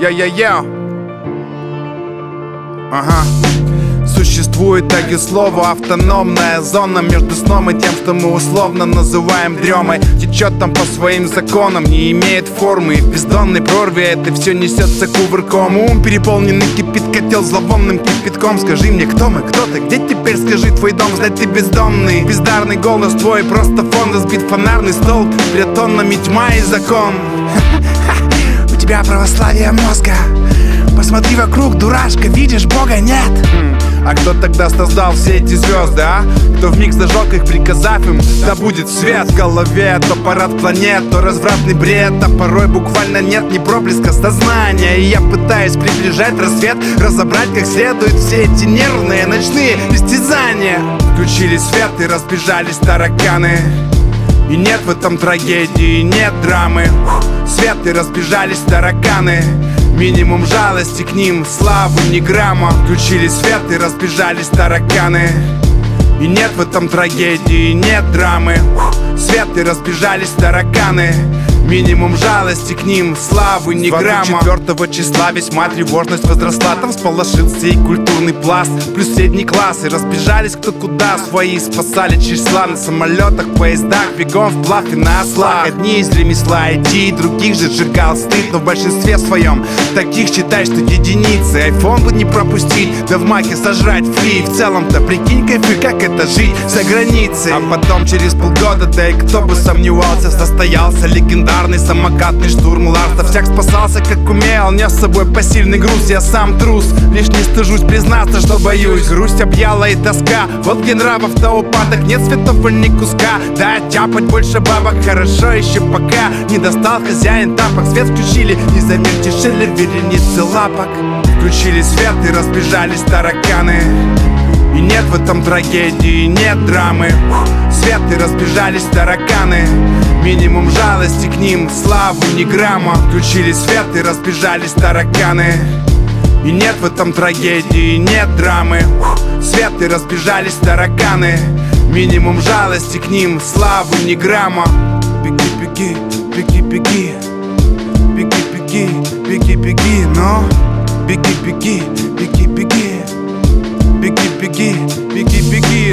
Я-я-я. Ага. Существует так и слово автономная зона между сном и тем, что мы условно называем дремой. Течет там по своим законам, не имеет формы. В бездонной прорве это все несется кувырком. Ум переполненный кипит, котел зловонным кипятком. Скажи мне, кто мы, кто ты, где теперь, скажи твой дом. Знать ты бездомный, бездарный голос твой просто фон. Разбит фонарный столб, перед тоннами тьма и закон. У тебя православие мозга. Посмотри вокруг, дурашка, видишь, Бога нет. А кто тогда создал все эти звезды, а? Кто вмиг зажег их, приказав им, да будет свет в голове. То парад планет, то развратный бред. А порой буквально нет ни проблеска сознания. И я пытаюсь приближать рассвет, разобрать как следует все эти нервные ночные истязания. Включили свет и разбежались тараканы. И нет в этом трагедии, нет драмы. Свет и разбежались тараканы. Минимум жалости к ним, славы ни грамма. Включили свет и разбежались тараканы. И нет в этом трагедии, нет драмы. Свет и разбежались тараканы. Минимум жалости к ним, славы ни грамма. 24 числа весьма тревожность возросла. Там сполошился и культурный пласт, плюс средний класс. И разбежались кто куда, свои спасали числа. На самолетах, поездах, бегом вплавь и на ослах. Одни из ремесла идти, других же сжигал стыд. Но в большинстве своем таких считай, что единицы. Айфон бы не пропустить, да в маке сожрать фри. В целом-то прикинь кайфы, как это жить за границей. А потом через полгода, да и кто бы сомневался, состоялся легендарный самокатный штурм Ларса. Всяк спасался как умел, нес с собой посильный груз. Я сам трус, лишь не стыжусь признаться, что боюсь. Грусть объяла и тоска, вот где нравов-то упадок. Нет цветов и ни куска, да тяпать больше бабок. Хорошо еще пока не достал хозяин тапок. Свет включили, и замельтешили вереницы лапок. Включили свет и разбежались тараканы. И нет в этом трагедии, нет драмы. Свет и разбежались тараканы. Минимум жалости к ним, славы ни грамма. Включили свет и разбежались тараканы. И нет в этом трагедии, нет драмы. Свет и разбежались тараканы. Минимум жалости к ним, славы ни грамма. Беги, беги, беги, беги. Беги, беги, беги, беги, но беги, беги, беги, беги. Беги, беги, беги, беги,